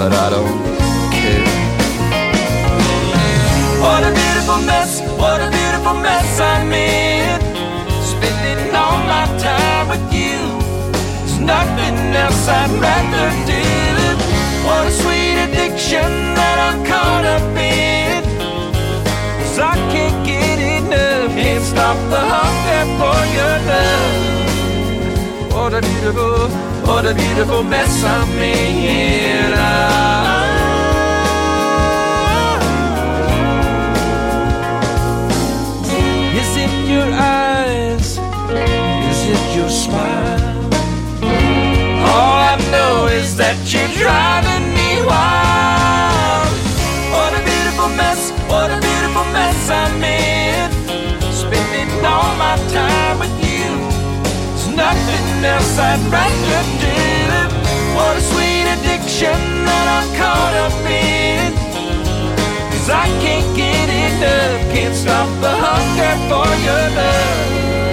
but I don't care. What a beautiful mess I'm in. Spending all my time with you. There's nothing else I'd rather do. What a sweet addiction that I'm caught up in. 'Cause I can't get enough. Can't stop the hunger for your love. What a beautiful mess I'm in. Is it your eyes? Is it your smile? All I know is that you're driving me wild. What a beautiful mess I'm in. Spending all my time with you. There's nothing else I'd rather do. What a sweet addiction that I'm caught up in. 'Cause I can't get enough. Can't stop the hunger for your love.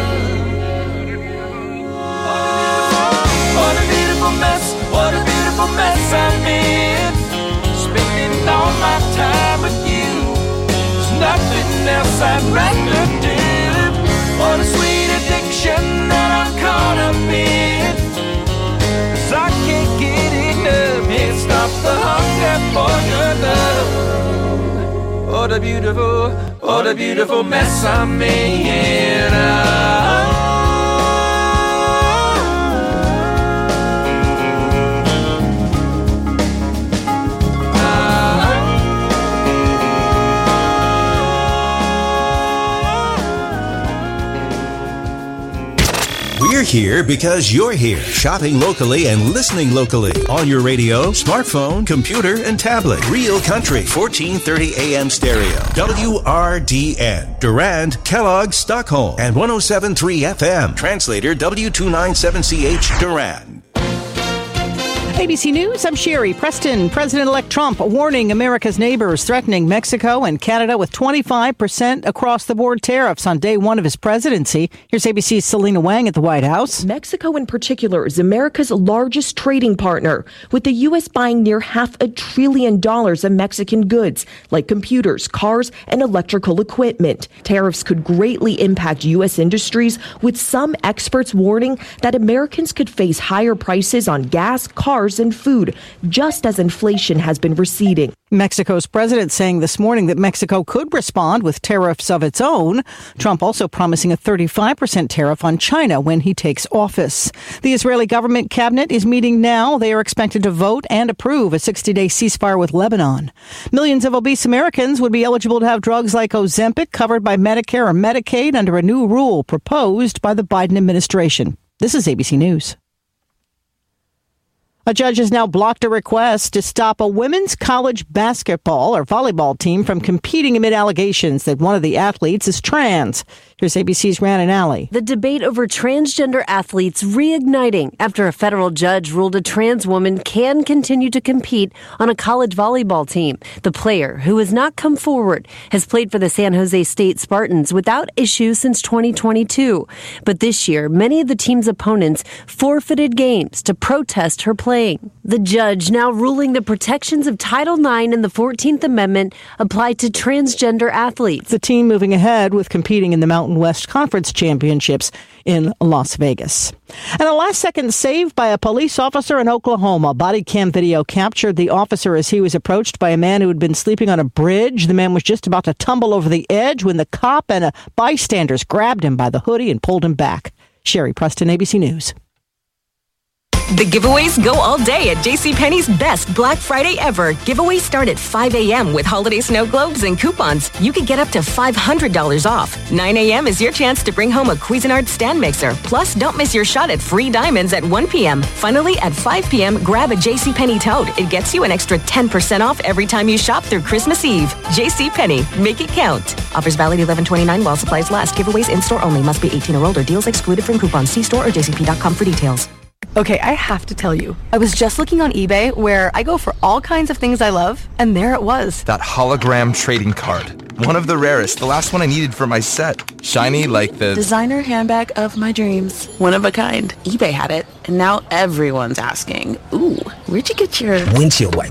What a beautiful mess I'm in. Spending all my time with you. There's nothing else I'd rather do. What a sweet addiction that I'm caught up in. 'Cause I can't get enough. Can't stop the hunger for your love. What a beautiful mess I'm in. We're here because you're here, shopping locally and listening locally on your radio, smartphone, computer, and tablet. Real Country, 1430 AM stereo. WRDN, Durand, Kellogg, Stockholm, and 107.3 FM. Translator W297CH, Durand. ABC News, I'm Sherry Preston. President-elect Trump warning America's neighbors, threatening Mexico and Canada with 25% across-the-board tariffs on day one of his presidency. Here's ABC's Selena Wang at the White House. Mexico in particular is America's largest trading partner, with the U.S. buying near $500 billion of Mexican goods, like computers, cars, and electrical equipment. Tariffs could greatly impact U.S. industries, with some experts warning that Americans could face higher prices on gas, cars, and food, just as inflation has been receding. Mexico's president saying this morning that Mexico could respond with tariffs of its own. Trump also promising a 35% tariff on China when he takes office. The Israeli government cabinet is meeting now. They are expected to vote and approve a 60-day ceasefire with Lebanon. Millions of obese Americans would be eligible to have drugs like Ozempic covered by Medicare or Medicaid under a new rule proposed by the Biden administration. This is ABC News. A judge has now blocked a request to stop a women's college basketball or volleyball team from competing amid allegations that one of the athletes is trans. Here's ABC's Rhiannon Alley. The debate over transgender athletes reigniting after a federal judge ruled a trans woman can continue to compete on a college volleyball team. The player, who has not come forward, has played for the San Jose State Spartans without issue since 2022. But this year, many of the team's opponents forfeited games to protest her playing. The judge now ruling the protections of Title IX and the 14th Amendment apply to transgender athletes. The team moving ahead with competing in the Mountain West Conference Championships in Las Vegas. And a last-second save by a police officer in Oklahoma. Body cam video captured the officer as he was approached by a man who had been sleeping on a bridge. The man was just about to tumble over the edge when the cop and bystanders grabbed him by the hoodie and pulled him back. Sherry Preston, ABC News. The giveaways go all day at JCPenney's best Black Friday ever. Giveaways start at 5 a.m. with holiday snow globes and coupons. You could get up to $500 off. 9 a.m. is your chance to bring home a Cuisinart stand mixer. Plus, don't miss your shot at free diamonds at 1 p.m. Finally, at 5 p.m., grab a JCPenney tote. It gets you an extra 10% off every time you shop through Christmas Eve. JCPenney. Make it count. Offers valid 11/29 while supplies last. Giveaways in-store only. Must be 18 or older. Deals excluded from coupons. See store or jcp.com for details. Okay, I have to tell you, I was just looking on eBay where I go for all kinds of things I love, and there it was. That hologram trading card. One of the rarest, the last one I needed for my set. Shiny like the designer handbag of my dreams. One of a kind. eBay had it, and now everyone's asking, ooh, where'd you get your windshield wipers?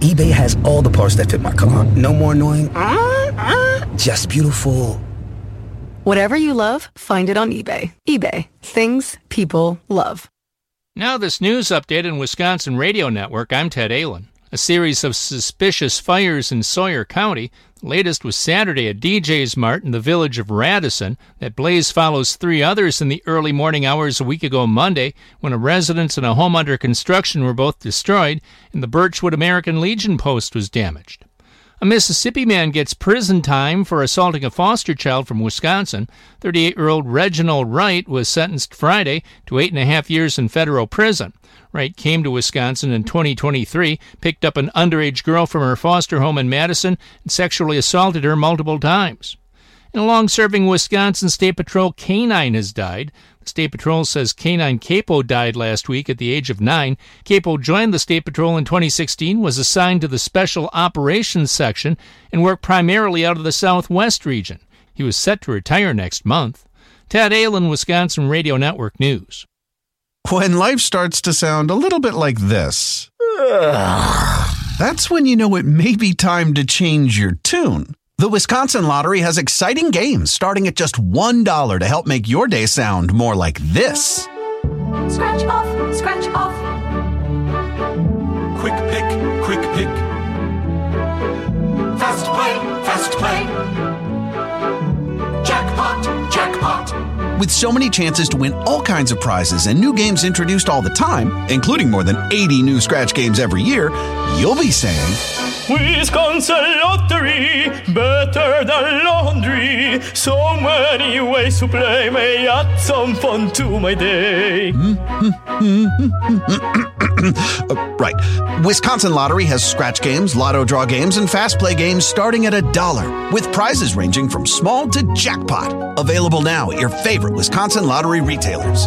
eBay has all the parts that fit my car. No more annoying, just beautiful. Whatever you love, find it on eBay. eBay. Things people love. Now this news update in Wisconsin Radio Network. I'm Ted Allen. A series of suspicious fires in Sawyer County. The latest was Saturday at DJ's Mart in the village of Radisson. That blaze follows 3 others in the early morning hours a week ago Monday, when a residence and a home under construction were both destroyed, and the Birchwood American Legion post was damaged. A Mississippi man gets prison time for assaulting a foster child from Wisconsin. 38-year-old Reginald Wright was sentenced Friday to 8.5 years in federal prison. Wright came to Wisconsin in 2023, picked up an underage girl from her foster home in Madison, and sexually assaulted her multiple times. And a long-serving Wisconsin State Patrol canine has died. The State Patrol says Canine Capo died last week at the age of 9. Capo joined the State Patrol in 2016, was assigned to the Special Operations Section, and worked primarily out of the Southwest region. He was set to retire next month. Ted Allen, Wisconsin Radio Network News. When life starts to sound a little bit like this, that's when you know it may be time to change your tune. The Wisconsin Lottery has exciting games starting at just $1 to help make your day sound more like this. Scratch off, scratch off. Quick pick, quick pick. Fast play, jackpot, jackpot. With so many chances to win all kinds of prizes and new games introduced all the time, including more than 80 new scratch games every year, you'll be saying, Wisconsin Lottery, better than laundry. So many ways to play, may add some fun to my day. Right. Wisconsin Lottery has scratch games, lotto draw games, and fast play games starting at $1, with prizes ranging from small to jackpot. Available now at your favorite Wisconsin Lottery retailers.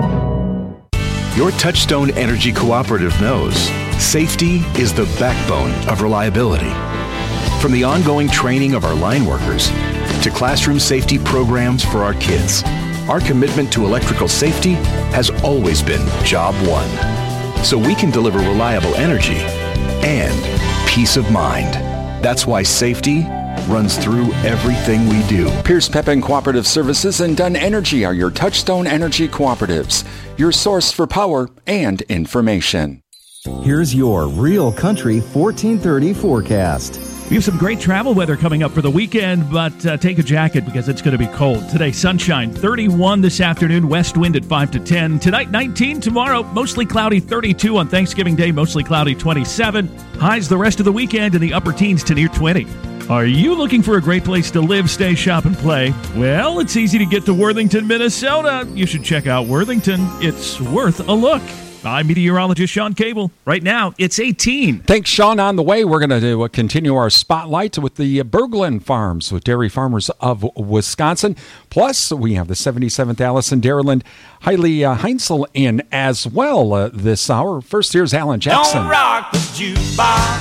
Your Touchstone Energy Cooperative knows safety is the backbone of reliability. From the ongoing training of our line workers to classroom safety programs for our kids, our commitment to electrical safety has always been job one. So we can deliver reliable energy and peace of mind. That's why safety runs through everything we do. Pierce Pepin Cooperative Services and Dunn Energy are your Touchstone Energy Cooperatives, your source for power and information. Here's your Real Country 1430 forecast. We have some great travel weather coming up for the weekend, but take a jacket because it's going to be cold. Today, sunshine, 31 this afternoon, west wind at 5 to 10. Tonight, 19. Tomorrow, mostly cloudy, 32. On Thanksgiving Day, mostly cloudy, 27. Highs the rest of the weekend in the upper teens to near 20. Are you looking for a great place to live, stay, shop, and play? Well, it's easy to get to Worthington, Minnesota. You should check out Worthington. It's worth a look. I'm meteorologist Sean Cable. Right now, it's 18. Thanks, Sean. On the way, we're going to continue our spotlight with the Berglund Farms, with dairy farmers of Wisconsin. Plus, we have the 77th Allison Dairyland Hailey Heinzel in as well this hour. First, here's Alan Jackson. Don't rock the jukebox.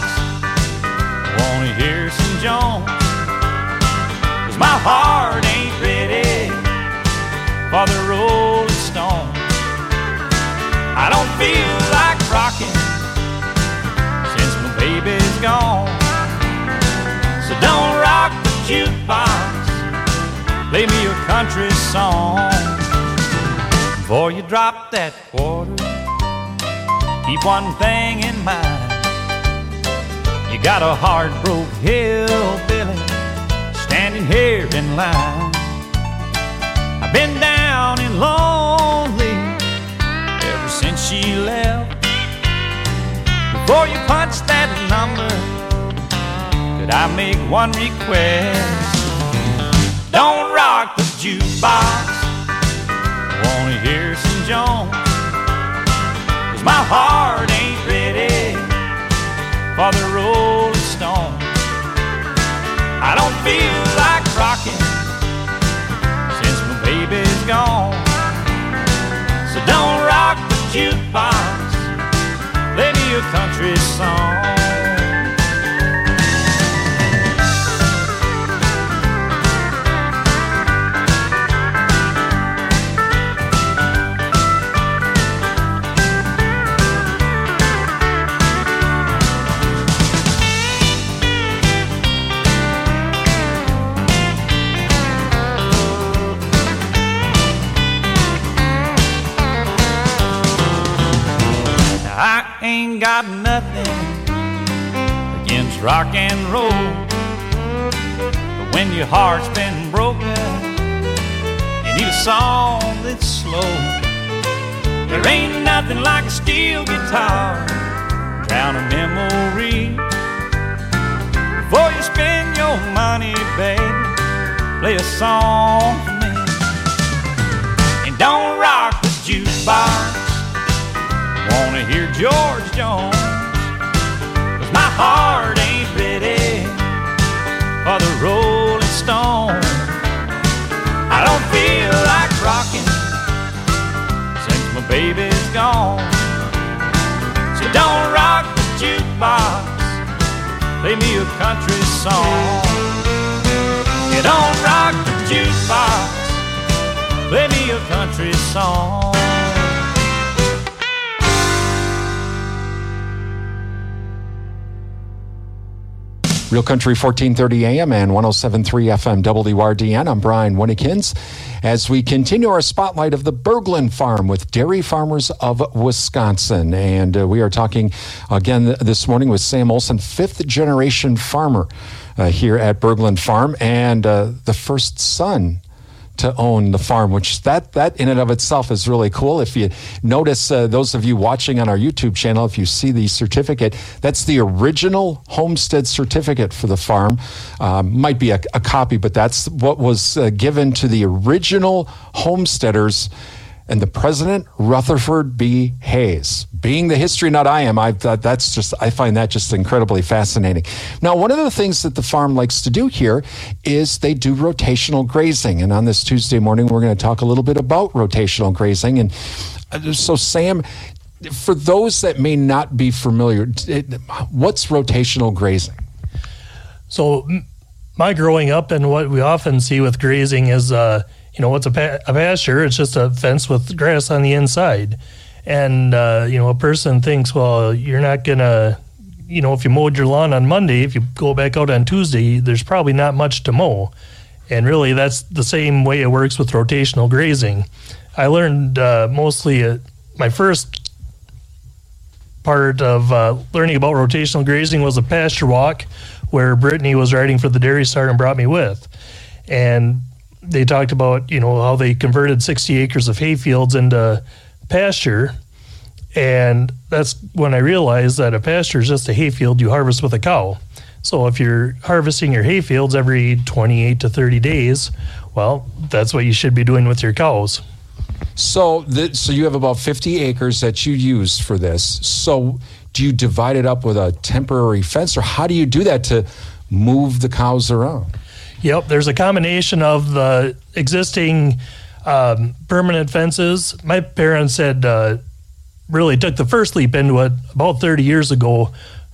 I want to hear some Jones. 'Cause my heart ain't ready for the Rolling Stone. I don't feel like rocking since my baby's gone. So don't rock the jukebox, play me your country song. Before you drop that quarter, keep one thing in mind. You got a hard-broke hillbilly standing here in line. I've been down and lonely ever since she left. Before you punch that number, could I make one request? Don't rock the jukebox, I wanna hear some Jones. 'Cause my heart ain't ready for the Rolling Stone. I don't feel like rocking since my baby's gone. So don't rock the jukebox, play me a country song. ain't got nothing against rock and roll, but when your heart's been broken, you need a song that's slow. There ain't nothing like a steel guitar, drown a memory. Before you spend your money, baby, play a song for me. And don't rock the jukebox, wanna hear George Jones, 'cause my heart ain't ready for the Rolling Stone. I don't feel like rocking since my baby's gone. So don't rock the jukebox, play me a country song. You don't rock the jukebox, play me a country song. Real Country 1430 AM and 107.3 FM WRDN. I'm Brian Winnekins. As we continue our spotlight of the Berglund Farm with Dairy Farmers of Wisconsin. And we are talking again this morning with Sam Olson, fifth generation farmer here at Berglund Farm, and the first son to own the farm, which that in and of itself is really cool. If you notice, those of you watching on our YouTube channel, if you see the certificate, that's the original homestead certificate for the farm. Might be a copy, but that's what was given to the original homesteaders. And the president, Rutherford B. Hayes. Being the history nut I am, I find that just incredibly fascinating. Now, one of the things that the farm likes to do here is they do rotational grazing. And on this Tuesday morning, we're going to talk a little bit about rotational grazing. And so, Sam, for those that may not be familiar, what's rotational grazing? So, my growing up and what we often see with grazing is it's a pasture. It's just a fence with grass on the inside. And, a person thinks, well, you're not going to, if you mowed your lawn on Monday, if you go back out on Tuesday, there's probably not much to mow. And really, that's the same way it works with rotational grazing. I learned mostly my first part of learning about rotational grazing was a pasture walk where Brittany was riding for the Dairy Star and brought me with. And they talked about, how they converted 60 acres of hay fields into pasture. And that's when I realized that a pasture is just a hay field you harvest with a cow. So if you're harvesting your hay fields every 28 to 30 days, well, that's what you should be doing with your cows. So you have about 50 acres that you use for this. So do you divide it up with a temporary fence, or how do you do that to move the cows around? Yep, there's a combination of the existing permanent fences. My parents had really took the first leap into it about 25 years ago,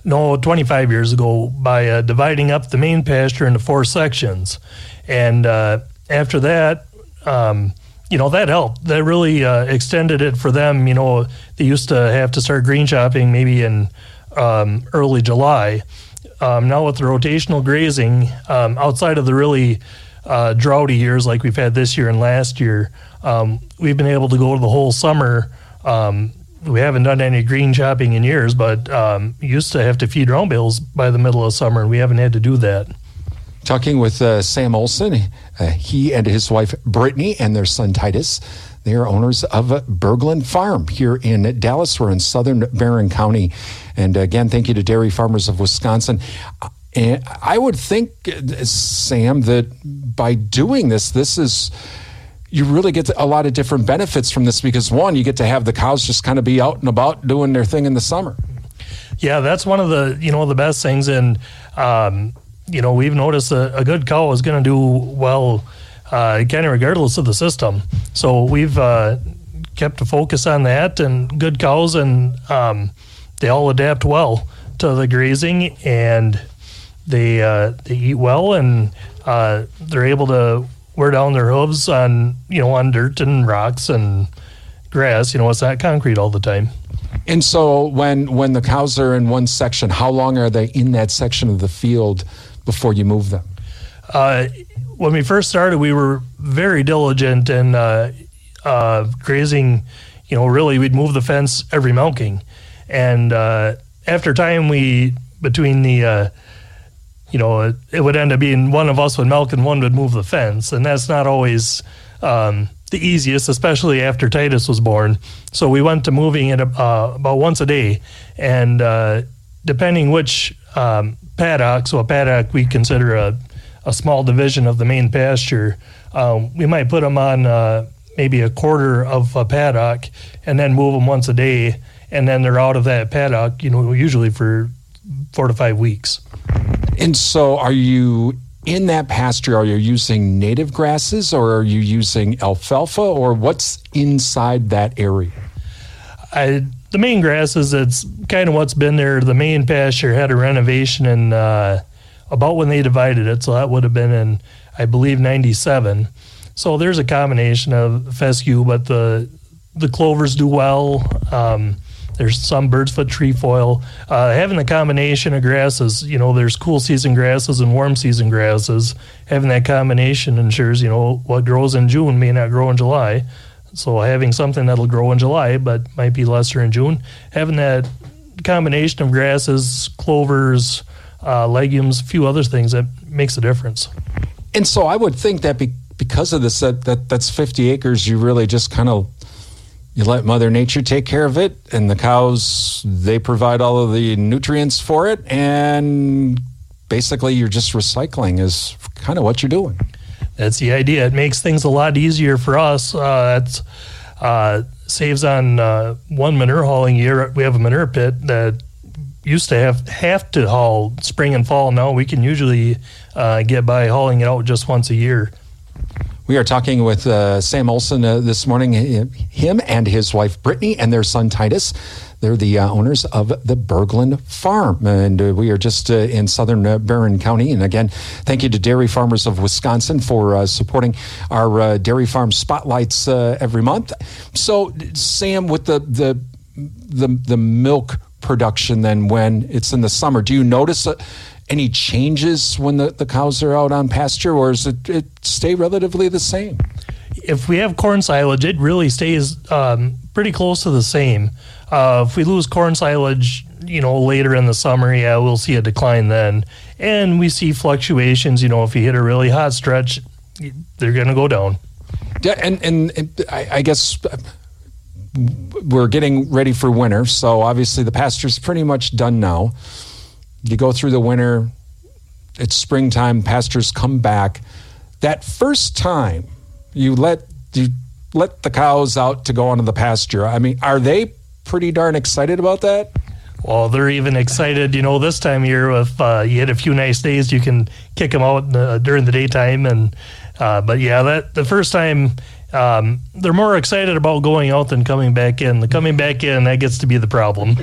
by dividing up the main pasture into 4 sections. And after that, that helped. That really extended it for them. They used to have to start green shopping maybe in early July. Now with the rotational grazing, outside of the really droughty years like we've had this year and last year, we've been able to go the whole summer. We haven't done any green shopping in years, but used to have to feed round bales by the middle of summer, and we haven't had to do that. Talking with Sam Olson, he and his wife Brittany and their son Titus. They are owners of Berglund Farm here in Dallas. We're in southern Barron County. And again, thank you to Dairy Farmers of Wisconsin. And I would think, Sam, that by doing this you really get a lot of different benefits from this, because one, you get to have the cows just kind of be out and about doing their thing in the summer. Yeah, that's one of the, the best things. And, we've noticed a good cow is going to do well kind of regardless of the system. So we've kept a focus on that, and good cows, and they all adapt well to the grazing, and they eat well, and they're able to wear down their hooves on dirt and rocks and grass. It's not concrete all the time. And so when the cows are in one section, how long are they in that section of the field before you move them? When we first started, we were very diligent in grazing. Really, we'd move the fence every milking. And after time, it would end up being one of us would milk and one would move the fence. And that's not always the easiest, especially after Titus was born. So we went to moving it about once a day. And depending which paddock, so a paddock we consider a small division of the main pasture, we might put them on maybe a quarter of a paddock and then move them once a day. And then they're out of that paddock, usually for 4 to 5 weeks. And so are you in that pasture, are you using native grasses or are you using alfalfa, or what's inside that area? The main grasses, it's kind of what's been there. The main pasture had a renovation in about when they divided it, so that would have been in, I believe, 97. So there's a combination of fescue, but the clovers do well. There's some bird's foot trefoil. Having the combination of grasses, there's cool season grasses and warm season grasses. Having that combination ensures, what grows in June may not grow in July. So having something that'll grow in July but might be lesser in June, having that combination of grasses, clovers, legumes, a few other things, that makes a difference. And so I would think that because of this, that's 50 acres, you really just kind of, you let Mother Nature take care of it, and the cows, they provide all of the nutrients for it, and basically you're just recycling is kind of what you're doing. That's the idea. It makes things a lot easier for us. It saves on one manure hauling year. We have a manure pit that used to have to haul spring and fall. Now we can usually get by hauling it out just once a year. We are talking with Sam Olson this morning, him and his wife Brittany and their son Titus. They're the owners of the Berglund Farm, and we are just in southern Barron County. And again, thank you to Dairy Farmers of Wisconsin for supporting our Dairy Farm Spotlights every month. So, Sam, with the milk production, then when it's in the summer, do you notice any changes when the cows are out on pasture, or does it stay relatively the same? If we have corn silage, it really stays pretty close to the same. If we lose corn silage, later in the summer, we'll see a decline then. And we see fluctuations, if you hit a really hot stretch, they're going to go down. Yeah, and I guess we're getting ready for winter, so obviously the pasture's pretty much done now. You go through the winter, it's springtime, pastures come back. That first time you let the cows out to go onto the pasture, I mean, are they pretty darn excited about that? Well, they're even excited, this time of year. If you had a few nice days, you can kick them out during the daytime. And but the first time, they're more excited about going out than coming back in. The coming back in, that gets to be the problem.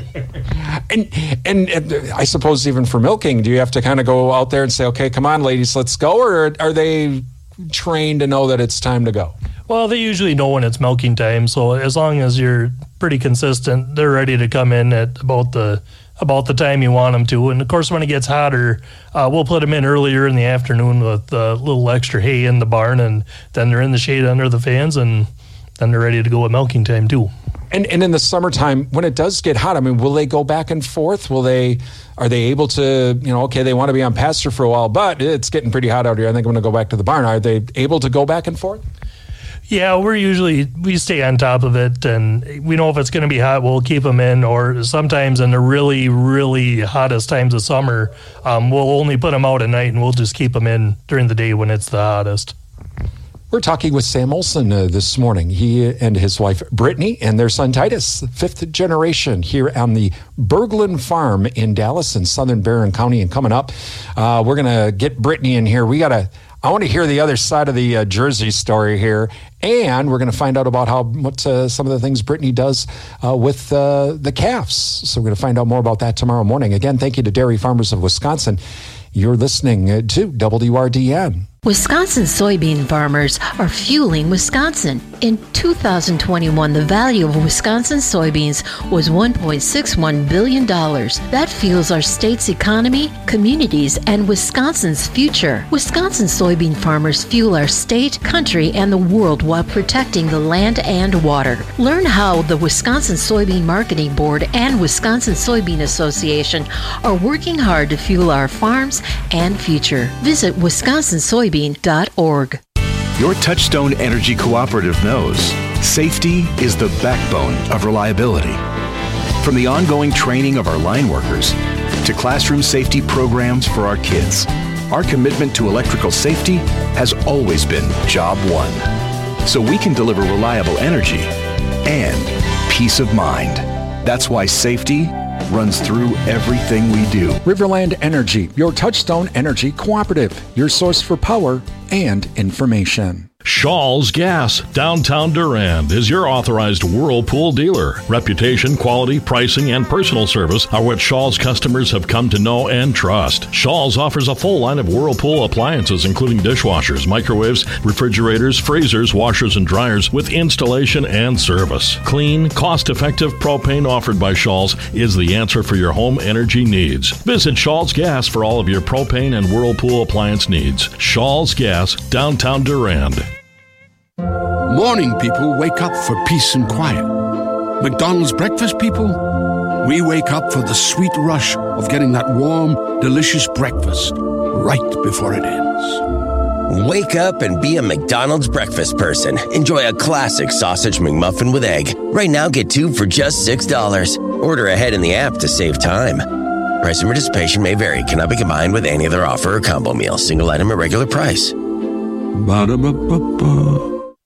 And I suppose even for milking, do you have to kind of go out there and say, okay, come on, ladies, let's go? Or are they trained to know that it's time to go? Well, they usually know when it's milking time. So as long as you're pretty consistent, they're ready to come in at about the time you want them to. And of course, when it gets hotter, we'll put them in earlier in the afternoon with a little extra hay in the barn, and then they're in the shade under the fans, and then they're ready to go at milking time too. And in the summertime, when it does get hot, I mean, will they go back and forth? Are they able to, okay, they want to be on pasture for a while, but it's getting pretty hot out here. I think I'm going to go back to the barn. Are they able to go back and forth? Yeah, we stay on top of it, and we know if it's going to be hot, we'll keep them in, or sometimes in the really, really hottest times of summer, we'll only put them out at night, and we'll just keep them in during the day when it's the hottest. We're talking with Sam Olson this morning. He and his wife, Brittany, and their son, Titus, fifth generation here on the Berglund Farm in Dallas in southern Barron County. And coming up, we're going to get Brittany in here. I want to hear the other side of the Jersey story here, and we're going to find out about what some of the things Brittany does with the calves. So we're going to find out more about that tomorrow morning. Again, thank you to Dairy Farmers of Wisconsin. You're listening to WRDN. Wisconsin soybean farmers are fueling Wisconsin. In 2021, the value of Wisconsin soybeans was $1.61 billion. That fuels our state's economy, communities, and Wisconsin's future. Wisconsin soybean farmers fuel our state, country, and the world while protecting the land and water. Learn how the Wisconsin Soybean Marketing Board and Wisconsin Soybean Association are working hard to fuel our farms and future. Visit wisconsinsoybean.org. Your Touchstone Energy Cooperative knows safety is the backbone of reliability. From the ongoing training of our line workers to classroom safety programs for our kids, our commitment to electrical safety has always been job one. So we can deliver reliable energy and peace of mind. That's why safety runs through everything we do. Riverland Energy, your Touchstone Energy Cooperative, your source for power and information. Shaw's Gas, downtown Durand, is your authorized Whirlpool dealer. Reputation, quality, pricing, and personal service are what Shaw's customers have come to know and trust. Shaw's offers a full line of Whirlpool appliances, including dishwashers, microwaves, refrigerators, freezers, washers, and dryers, with installation and service. Clean, cost-effective propane offered by Shaw's is the answer for your home energy needs. Visit Shaw's Gas for all of your propane and Whirlpool appliance needs. Shaw's Gas, downtown Durand. Morning people wake up for peace and quiet. McDonald's breakfast people, we wake up for the sweet rush of getting that warm, delicious breakfast right before it ends. Wake up and be a McDonald's breakfast person. Enjoy a classic sausage McMuffin with egg. Right now, get 2 for just $6. Order ahead in the app to save time. Price and participation may vary. Cannot be combined with any other offer or combo meal. Single item at regular price. Ba-da-ba-ba-ba.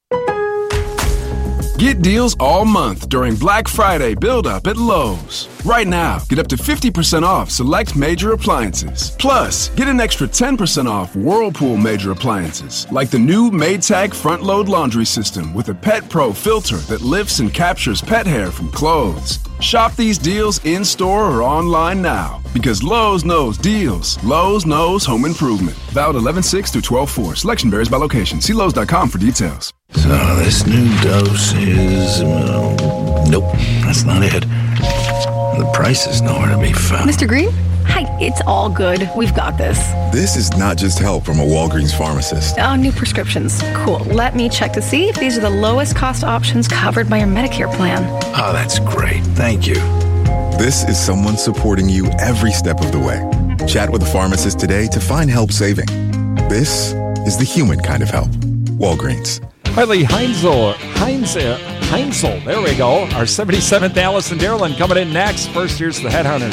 Get deals all month during Black Friday build-up at Lowe's. Right now, get up to 50% off select major appliances. Plus, get an extra 10% off Whirlpool major appliances, like the new Maytag front-load laundry system with a Pet Pro filter that lifts and captures pet hair from clothes. Shop these deals in-store or online now, because Lowe's knows deals. Lowe's knows home improvement. Valid 11/6 through 12/4. Selection varies by location. See Lowe's.com for details. So this new dose is... nope, that's not it. The price is nowhere to be found. Mr. Green? Hi, it's all good. We've got this. This is not just help from a Walgreens pharmacist. Oh, new prescriptions. Cool. Let me check to see if these are the lowest cost options covered by your Medicare plan. Oh, that's great. Thank you. This is someone supporting you every step of the way. Chat with a pharmacist today to find help saving. This is the human kind of help. Walgreens. Riley Heinzel, there we go. Our 77th Allison Dairyland coming in next. First, here's the Headhunters.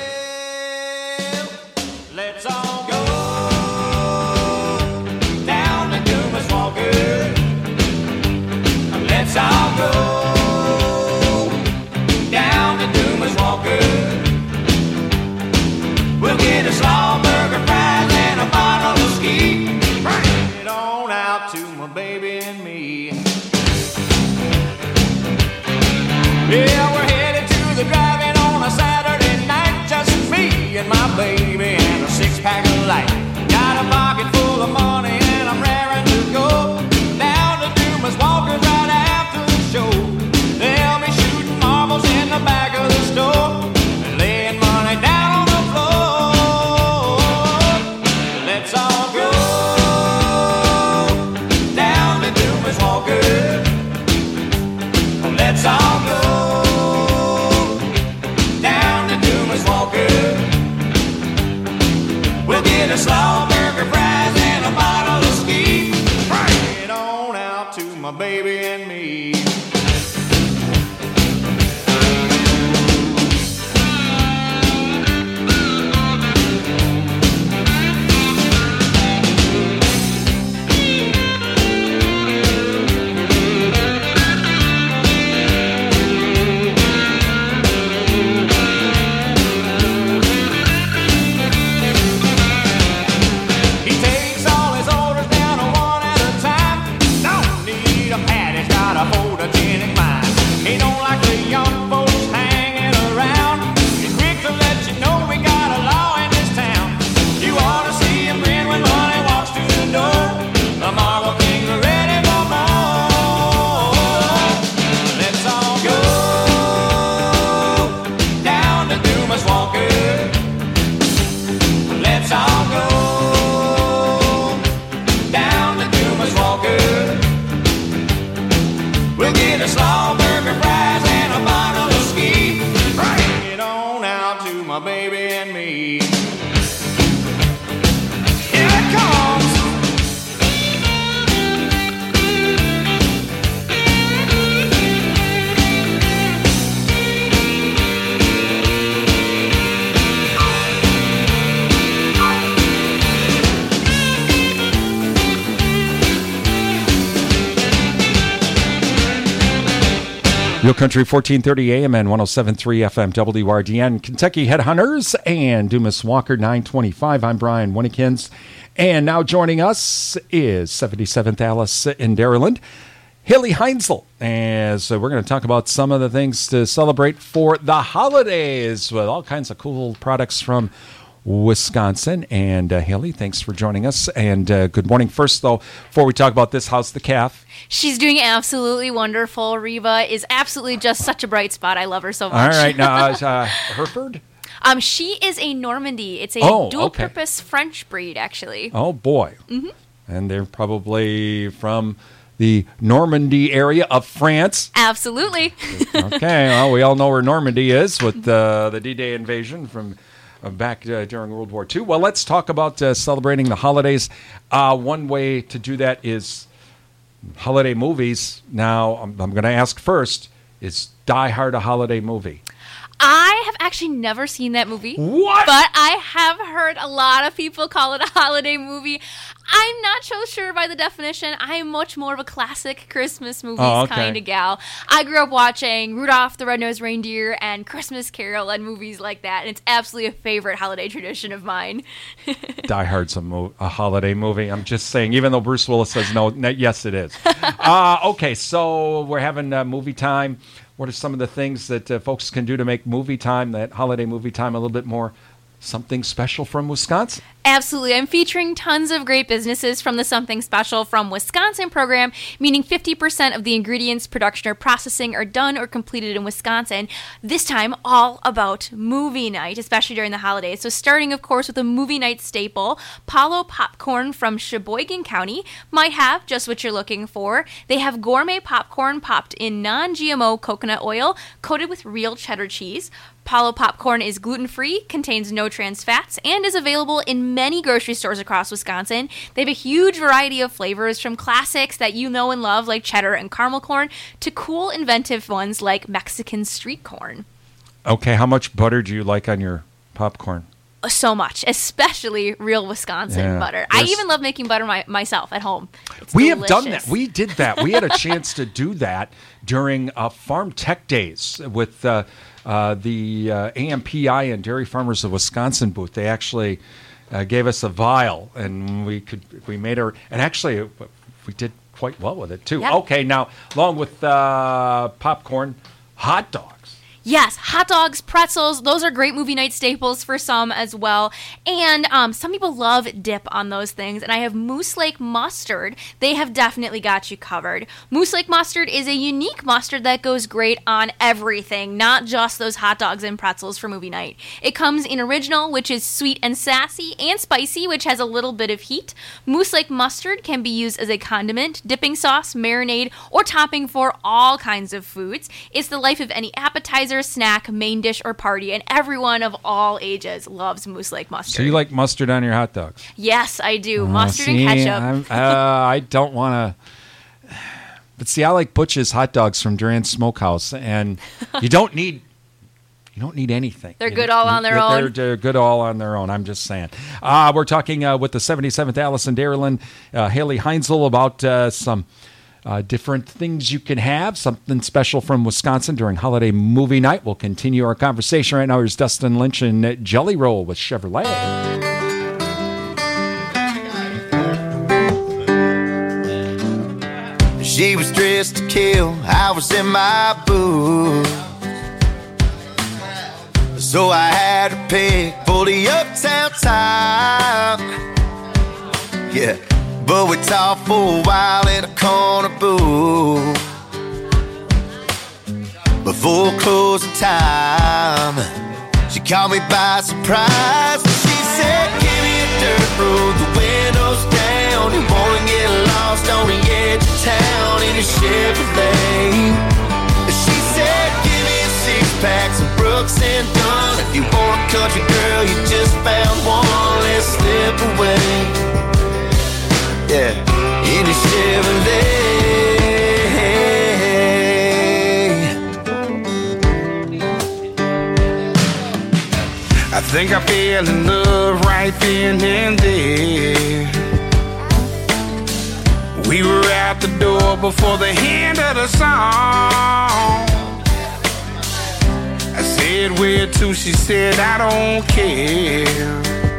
Let's all go down to Dumas Walker. Let's all go down to Dumas Walker. We'll get a slaw burger, fries, and a bottle of ski. Bring it on out to my baby and me. Yeah, we're headed to the drive-in on a Saturday night. Just me and my baby and a six-pack of light. Got a pocket full of money and I'm raring to go down to Dumas Walker right after the show. They'll be shooting marbles in the back of the store and laying money down on the floor. Let's all go down to Dumas Walker. Let's all go down to Dumas Walker. We'll get a slaw burger, fries, and a bottle of ski. Bring it on out to my baby and me. He takes all his orders down one at a time. Don't need a Patty's let's all go down to Dumas Walker. We'll get a slaw burger, fries, and a bottle of ski. Bring it on out to my baby and me. Here it comes. Real Country 1430 AM and 107.3 FM WRDN, Kentucky Headhunters and Dumas Walker 925. I'm Brian Winnekins. And now joining us is 77th Alice in Dairyland, Haley Heinzel. As we're going to talk about some of the things to celebrate for the holidays with all kinds of cool products from Wisconsin. And Haley, thanks for joining us. And good morning. First, though, before we talk about this, how's the calf? She's doing absolutely wonderful. Reva is absolutely just such a bright spot. I love her so much. All right. Now, Hereford? She is a Normandy. It's a dual-purpose French breed, actually. Oh, boy. Mm-hmm. And they're probably from the Normandy area of France. Absolutely. Okay. Well, we all know where Normandy is with the D-Day invasion from back during World War II. Well, let's talk about celebrating the holidays. One way to do that is holiday movies. Now, I'm going to ask first, is Die Hard a holiday movie? I have actually never seen that movie. What? But I have heard a lot of people call it a holiday movie. I'm not so sure by the definition. I'm much more of a classic Christmas movies kind of gal. I grew up watching Rudolph the Red-Nosed Reindeer and Christmas Carol and movies like that, and it's absolutely a favorite holiday tradition of mine. Die Hard's a holiday movie. I'm just saying, even though Bruce Willis says no, yes, it is. Okay, so we're having movie time. What are some of the things that folks can do to make movie time, that holiday movie time, a little bit more something special from Wisconsin? Absolutely. I'm featuring tons of great businesses from the Something Special from Wisconsin program, meaning 50% of the ingredients, production, or processing are done or completed in Wisconsin. This time, all about movie night, especially during the holidays. So starting, of course, with a movie night staple, Palo Popcorn from Sheboygan County might have just what you're looking for. They have gourmet popcorn popped in non-GMO coconut oil, coated with real cheddar cheese. Palo Popcorn is gluten-free, contains no trans fats, and is available in many grocery stores across Wisconsin. They have a huge variety of flavors, from classics that you know and love like cheddar and caramel corn to cool, inventive ones like Mexican street corn. Okay, how much butter do you like on your popcorn? So much, especially real Wisconsin butter. I even love making butter myself at home. It's we delicious. have done that. We did that. We had a chance to do that during Farm Tech Days with the AMPI and Dairy Farmers of Wisconsin booth. They actually gave us a vial, and we made her, and actually we did quite well with it too. Yep. Okay, now along with popcorn, hot dogs. Yes, hot dogs, pretzels, those are great movie night staples for some as well. And some people love dip on those things. And I have Moose Lake Mustard. They have definitely got you covered. Moose Lake Mustard is a unique mustard that goes great on everything, not just those hot dogs and pretzels for movie night. It comes in original, which is sweet and sassy, and spicy, which has a little bit of heat. Moose Lake Mustard can be used as a condiment, dipping sauce, marinade, or topping for all kinds of foods. It's the life of any appetizer, snack, main dish, or party, and everyone of all ages loves Moose Lake Mustard. So you like mustard on your hot dogs? Yes, I do. Mustard and ketchup. I don't want to... But see, I like Butch's hot dogs from Duran Smokehouse, and you don't need anything. They're good all on their own. They're good all on their own. I'm just saying. We're talking with the 77th Alice in Dairyland, Haley Heinzel, about some different things you can have, something special from Wisconsin during holiday movie night. We'll continue our conversation right now. Here's Dustin Lynch and Jelly Roll with Chevrolet. She was dressed to kill, I was in my booth, so I had to pick for the uptown talk. Yeah, but we talked for a while in a corner booth before closing time. She caught me by surprise. She said, give me a road, the windows down. You wanna get lost on the edge of town in a Chevrolet. She said, give me 6 packs of Brooks and Dunn. If you want a country girl, you just found one. Let's slip away. Yeah, in a Chevrolet. I think I fell in love right then and there. We were out the door before the end of the song. I said, where to? She said, I don't care.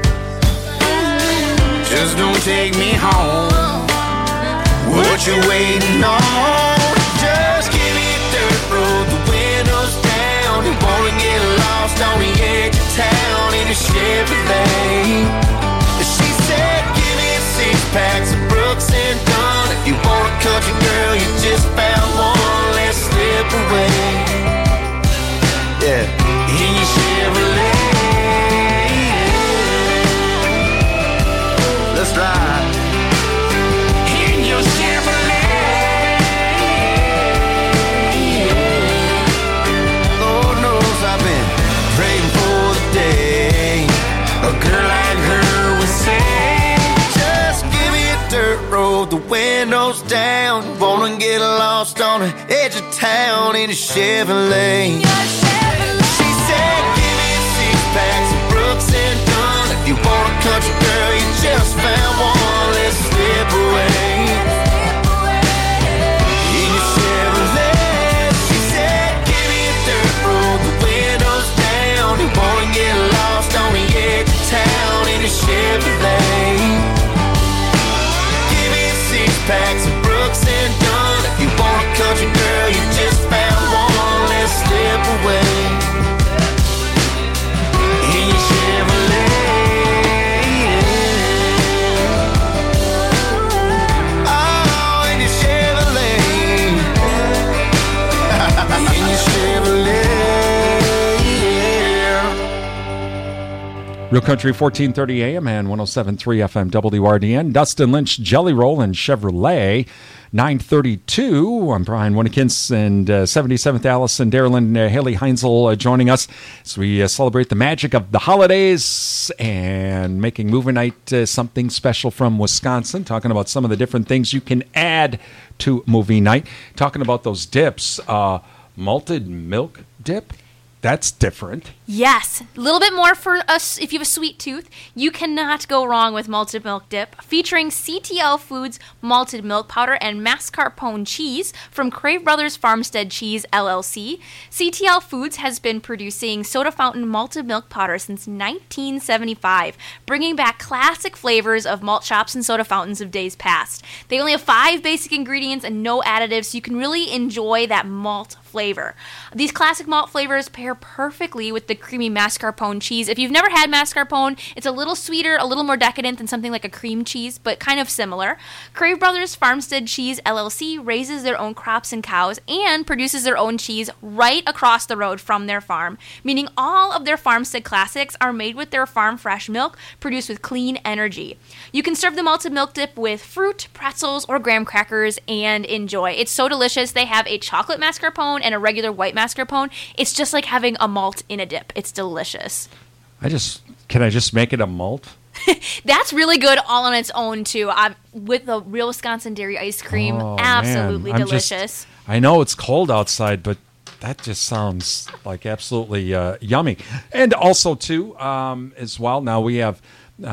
Just don't take me home. What you waiting on? Just give me a dirt road, the windows down. You wanna get lost on the edge of town in a Chevrolet. She said, give me 6 packs of Brooks and Dunn. If you want a country girl, you just found one. Let's slip away. Yeah, in your Chevrolet. Let's ride. In your Chevrolet. Lord knows I've been praying for the day a girl like her would say, just give me a dirt road, the windows down. Wanna get lost on the edge of town in a Chevrolet. She said, give me 6 packs of Brooks and Dunn. If you want a country girl, you just found one. Let's slip away. In your Chevrolet. She said, give me a dirt road, the windows down. You wanna get lost on the edge of town in a Chevrolet. Give me 6 packs of Brooks and Dunn. If you want a country girl, you just found one. Let's slip away. In your Chevrolet. Oh, in your Chevrolet. In your Chevrolet. Real Country 1430 AM and 107.3 FM WRDN. Dustin Lynch, Jelly Roll, and Chevrolet. 9:32. I'm Brian Winnekins, and 77th Allison Dairyland, Haley Heinzel joining us as we celebrate the magic of the holidays and making movie night something special from Wisconsin. Talking about some of the different things you can add to movie night. Talking about those dips. Malted milk dip. That's different. Yes, a little bit more for us if you have a sweet tooth. You cannot go wrong with malted milk dip, featuring CTL Foods malted milk powder and mascarpone cheese from Crave Brothers Farmstead Cheese LLC. CTL Foods has been producing soda fountain malted milk powder since 1975, bringing back classic flavors of malt shops and soda fountains of days past. They only have 5 basic ingredients and no additives, so you can really enjoy that malt flavor. These classic malt flavors pair perfectly with the creamy mascarpone cheese. If you've never had mascarpone, it's a little sweeter, a little more decadent than something like a cream cheese, but kind of similar. Crave Brothers Farmstead Cheese LLC raises their own crops and cows and produces their own cheese right across the road from their farm, meaning all of their farmstead classics are made with their farm fresh milk produced with clean energy. You can serve the malted milk dip with fruit, pretzels, or graham crackers and enjoy. It's so delicious. They have a chocolate mascarpone and a regular white mascarpone. It's just like having a malt in a dip. It's delicious. Can I just make it a malt? That's really good all on its own too. With the real Wisconsin dairy ice cream, absolutely delicious. I know it's cold outside, but that just sounds like absolutely yummy. And also too, as well. Now we have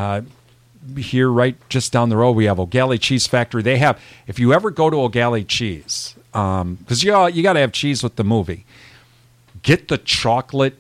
here right just down the road, we have O'Galley Cheese Factory. They have, if you ever go to O'Galley Cheese, because you got to have cheese with the movie, get the chocolate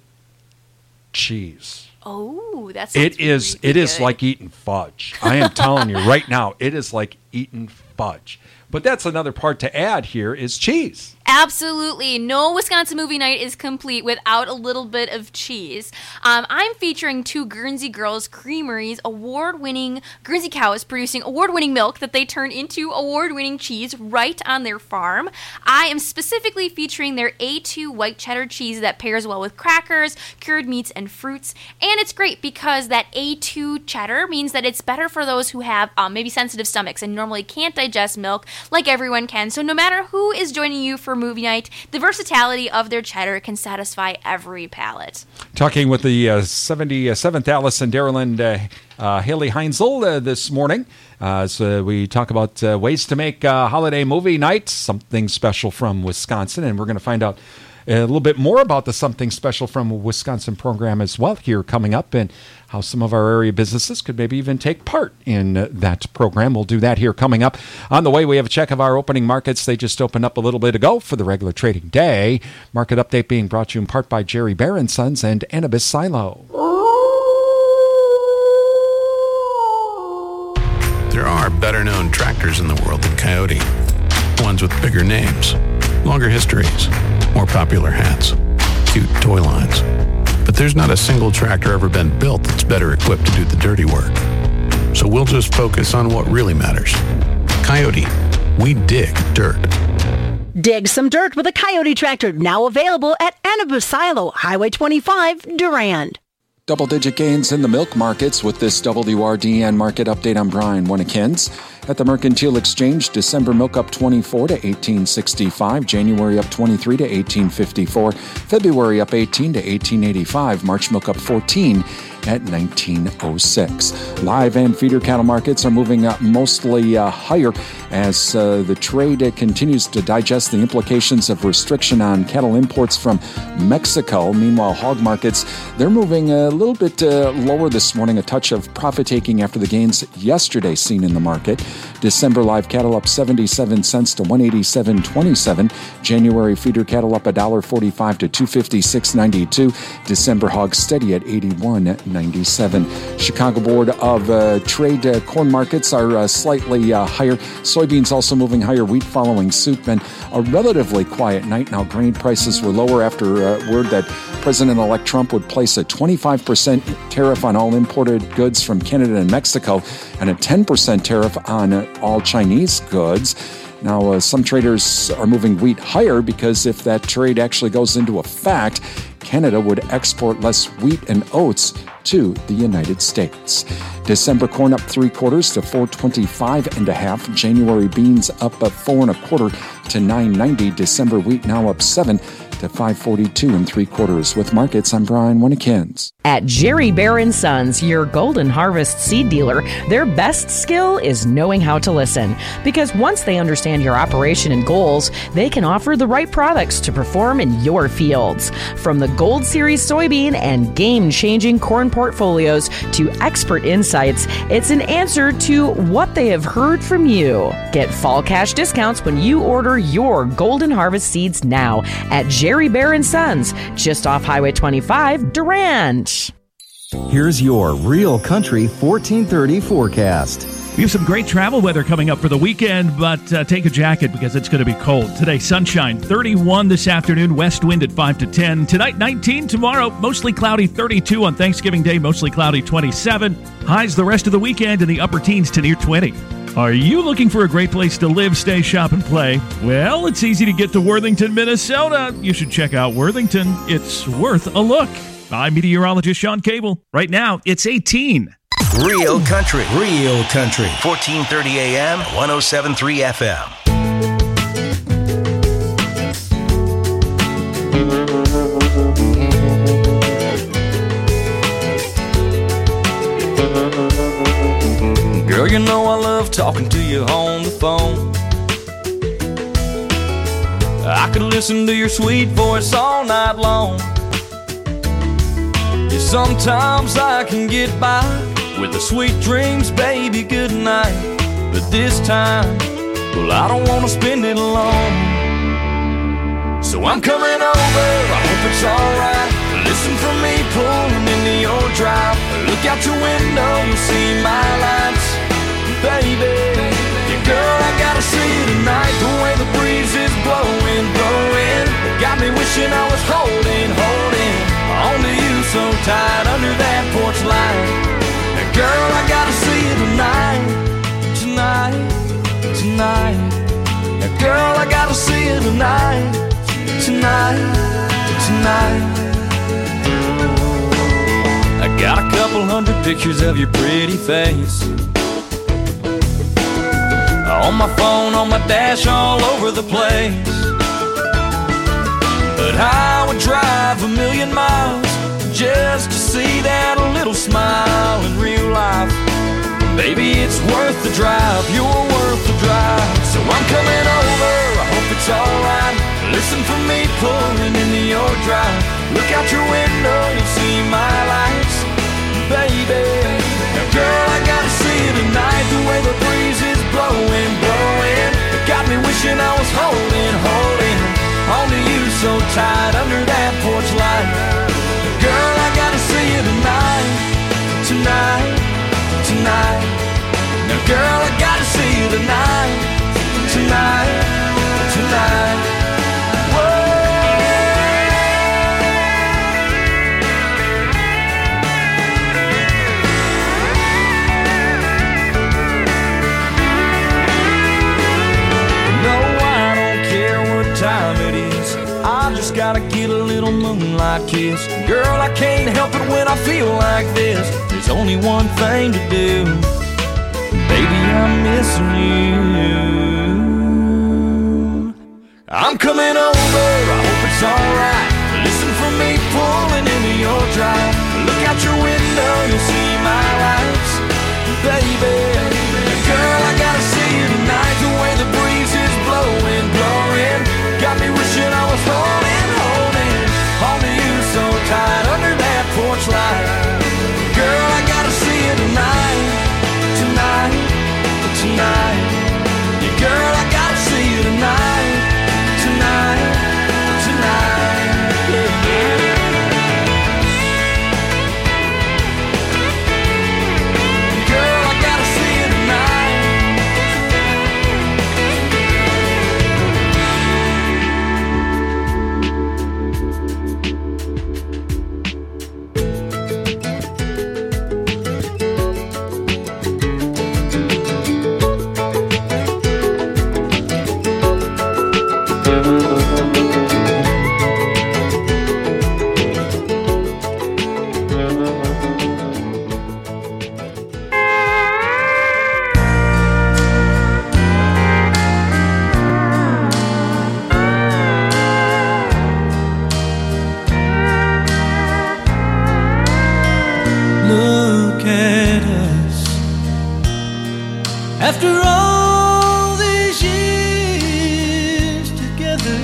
cheese. Oh, that's it is like eating fudge. I am telling you right now, it is like eaten fudge. But that's another part to add here is cheese. Absolutely. No Wisconsin movie night is complete without a little bit of cheese. I'm featuring two Guernsey Girls Creameries Guernsey cows producing award-winning milk that they turn into award-winning cheese right on their farm. I am specifically featuring their A2 white cheddar cheese that pairs well with crackers, cured meats, and fruits. And it's great because that A2 cheddar means that it's better for those who have maybe sensitive stomachs and normally can't digest milk like everyone can. So no matter who is joining you for movie night, the versatility of their cheddar can satisfy every palate. Talking with the 77th Allison Dairyland, Haley Heinzel this morning. So we talk about ways to make holiday movie night something special from Wisconsin, and we're going to find out a little bit more about the Something Special from Wisconsin program as well here coming up, and how some of our area businesses could maybe even take part in that program. We'll do that here coming up. On the way, we have a check of our opening markets. They just opened up a little bit ago for the regular trading day. Market update being brought to you in part by Jerry Bear & Sons and Annabis Silo. There are better-known tractors in the world than Coyote. Ones with bigger names, longer histories, more popular hats, cute toy lines. But there's not a single tractor ever been built that's better equipped to do the dirty work. So we'll just focus on what really matters. Coyote, we dig dirt. Dig some dirt with a Coyote tractor, now available at Annabis Silo, Highway 25, Durand. Double-digit gains in the milk markets with this WRDN market update. I'm Brian Winnekins. At the Mercantile Exchange, December milk up 24 to 18.65, January up 23 to 18.54, February up 18 to 18.85, March milk up 14 at 19.06. Live and feeder cattle markets are moving up mostly higher as the trade continues to digest the implications of restriction on cattle imports from Mexico. Meanwhile, hog markets, they're moving a little bit lower this morning, a touch of profit-taking after the gains yesterday seen in the market. December live cattle up 77 cents to 187.27. January feeder cattle up $1.45 to 256.92. December hogs steady at 81.97. Chicago Board of Trade corn markets are slightly higher. Soybeans also moving higher. Wheat following suit. Been a relatively quiet night. Now grain prices were lower after word that President-elect Trump would place a 25% tariff on all imported goods from Canada and Mexico and a 10% tariff on all Chinese goods. Now, some traders are moving wheat higher because if that trade actually goes into effect, Canada would export less wheat and oats to the United States. December corn up 3/4 to 425.5. January beans up 4 1/4 to 9.90. December wheat now up 7 to 5.42 3/4. With markets, I'm Brian Winnekins. At Jerry Bear & Sons, your Golden Harvest seed dealer, their best skill is knowing how to listen. Because once they understand your operation and goals, they can offer the right products to perform in your fields. From the Gold Series soybean and game-changing corn portfolios to expert insights, it's an answer to what they have heard from you. Get fall cash discounts when you order your Golden Harvest seeds now at Jerry Bear & Sons, just off Highway 25, Durand. Here's your Real Country 1430 forecast. We have some great travel weather coming up for the weekend, but take a jacket because it's going to be cold. Today, sunshine, 31 this afternoon, west wind at 5 to 10. Tonight, 19. Tomorrow, mostly cloudy, 32. On Thanksgiving Day, mostly cloudy, 27. Highs the rest of the weekend in the upper teens to near 20. Are you looking for a great place to live, stay, shop, and play? Well, it's easy to get to Worthington, Minnesota. You should check out Worthington. It's worth a look. I'm meteorologist Sean Cable. Right now, it's 18. Real Country. 1430 AM, 107.3 FM. Girl, you know I love talking to you on the phone. I could listen to your sweet voice all night long. Yeah, sometimes I can get by with the sweet dreams, baby, good night. But this time, well, I don't want to spend it alone. So I'm coming over, I hope it's alright. Listen for me pulling into your drive. Look out your window, you'll see my lights. Baby, you couple hundred pictures of your pretty face. On my phone, on my dash, all over the place. But I would drive 1,000,000 miles just to see that little smile in real life. Baby, it's worth the drive, you're worth the drive. So I'm coming over, I hope it's alright. Listen for me pulling into your drive. Look out your window, you'll see my lights. Baby, now girl, I gotta see you tonight. The way the breeze is blowing, blowing. It got me wishing I was holding onto you so tight under that porch light. Girl, I gotta see you tonight, tonight, tonight. Now girl, I gotta see you tonight, tonight, tonight. Gotta get a little moonlight kiss. Girl, I can't help it when I feel like this. There's only one thing to do. Baby, I'm missing you. I'm coming over, I hope it's alright. Listen for me pulling into your drive. Look out your window, you'll see my lights. Baby, girl, I gotta see you tonight. The way the breeze is blowing, blowing. Got me wishing I was holding onto you so tight under that porch light. Girl, I gotta see you tonight, tonight, tonight. Yeah, girl, I gotta see you tonight, tonight, tonight. Yeah, yeah. Girl, I gotta see you tonight. After all these years together,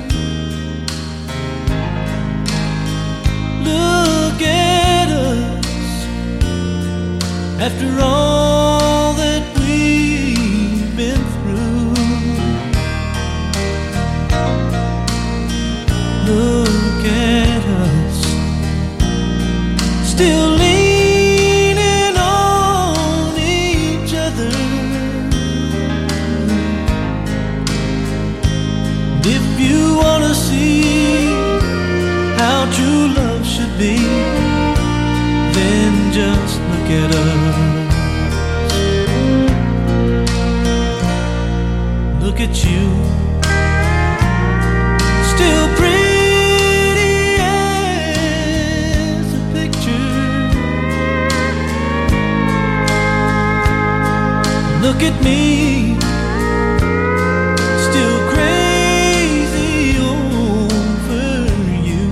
look at us. After all that we've been through, look at us, still leaning on each other. If you wanna see how true love should be, then just look at us. Look at you, still pretty as a picture. Look at me, still crazy over you.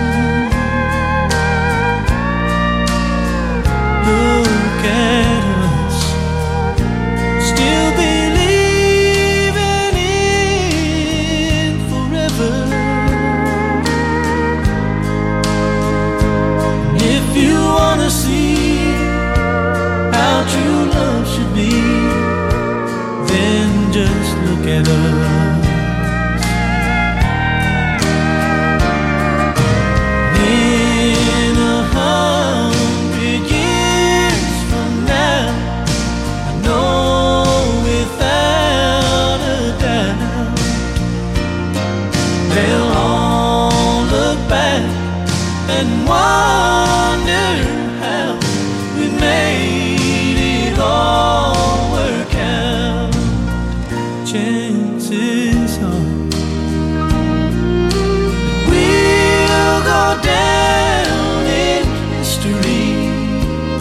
Look at us, still believing in forever. If you wanna see how true love should be, then just look at us. In 100 years from now, I know without a doubt, they'll all look back and wonder how we made it all work out. Chances are that we'll go down in history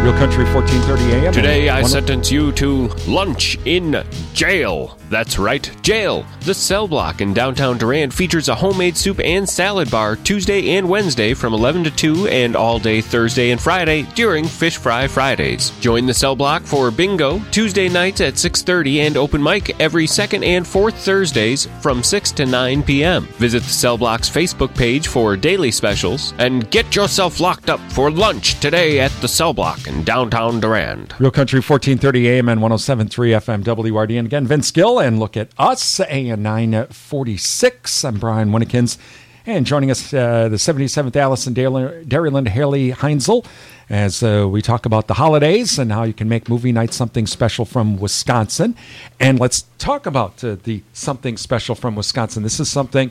Real Country 1430 AM. Today I sentence you to lunch in jail. That's right, jail. The Cell Block in downtown Durand features a homemade soup and salad bar Tuesday and Wednesday from 11 to 2 and all day Thursday and Friday during Fish Fry Fridays. Join the Cell Block for bingo Tuesday nights at 6:30 and open mic every second and fourth Thursdays from 6 to 9 p.m. Visit the Cell Block's Facebook page for daily specials and get yourself locked up for lunch today at the Cell Block in downtown Durand. Real Country 1430 AM and 107.3 FM WRD. And again, Vince Gill, and look at us, AM 946. I'm Brian Winnekins. And joining us, the 77th Allison Dairyland Haley Heinzel, as we talk about the holidays and how you can make movie night something special from Wisconsin. And let's talk about the something special from Wisconsin. This is something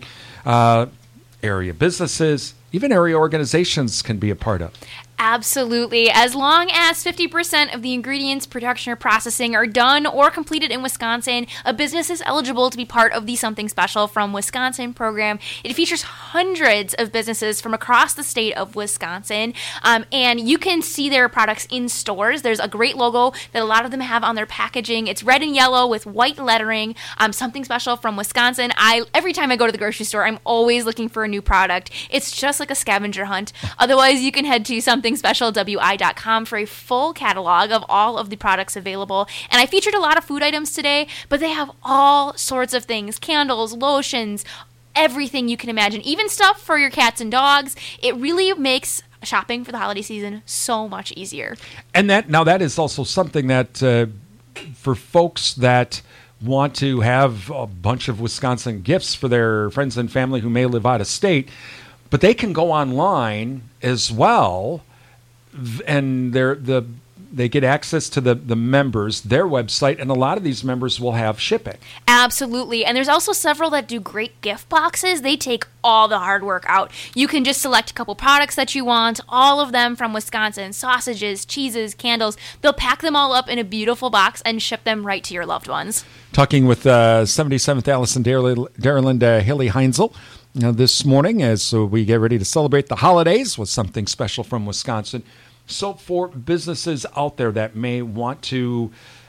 area businesses, even area organizations can be a part of. Absolutely. As long as 50% of the ingredients, production, or processing are done or completed in Wisconsin, a business is eligible to be part of the Something Special from Wisconsin program. It features hundreds of businesses from across the state of Wisconsin, and you can see their products in stores. There's a great logo that a lot of them have on their packaging. It's red and yellow with white lettering, Something Special from Wisconsin. Every time I go to the grocery store, I'm always looking for a new product. It's just like a scavenger hunt. Otherwise, you can head to somethingspecialwi.com for a full catalog of all of the products available. And I featured a lot of food items today, but they have all sorts of things: candles, lotions, everything you can imagine, even stuff for your cats and dogs. It really makes shopping for the holiday season so much easier. And that is also something that for folks that want to have a bunch of Wisconsin gifts for their friends and family who may live out of state, but they can go online as well, and they get access to the members, their website, and a lot of these members will have shipping. Absolutely. And there's also several that do great gift boxes. They take all the hard work out. You can just select a couple products that you want, all of them from Wisconsin: sausages, cheeses, candles. They'll pack them all up in a beautiful box and ship them right to your loved ones. Talking with 77th Allison Dairyland Haley Heinzel this morning as we get ready to celebrate the holidays with something special from Wisconsin. So for businesses out there that may want to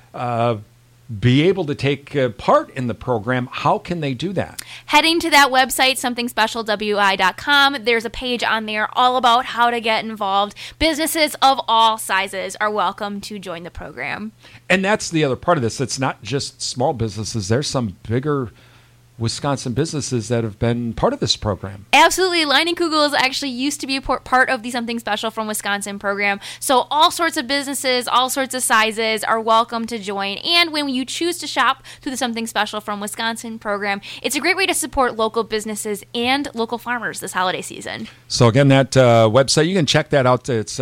be able to take part in the program, how can they do that? Heading to that website, somethingspecialwi.com, there's a page on there all about how to get involved. Businesses of all sizes are welcome to join the program. And that's the other part of this. It's not just small businesses. There's some bigger Wisconsin businesses that have been part of this program. Absolutely. Leinenkugels actually used to be a part of the Something Special from Wisconsin program. So all sorts of businesses, all sorts of sizes are welcome to join. And when you choose to shop through the Something Special from Wisconsin program, it's a great way to support local businesses and local farmers this holiday season. So again, that website, you can check that out. It's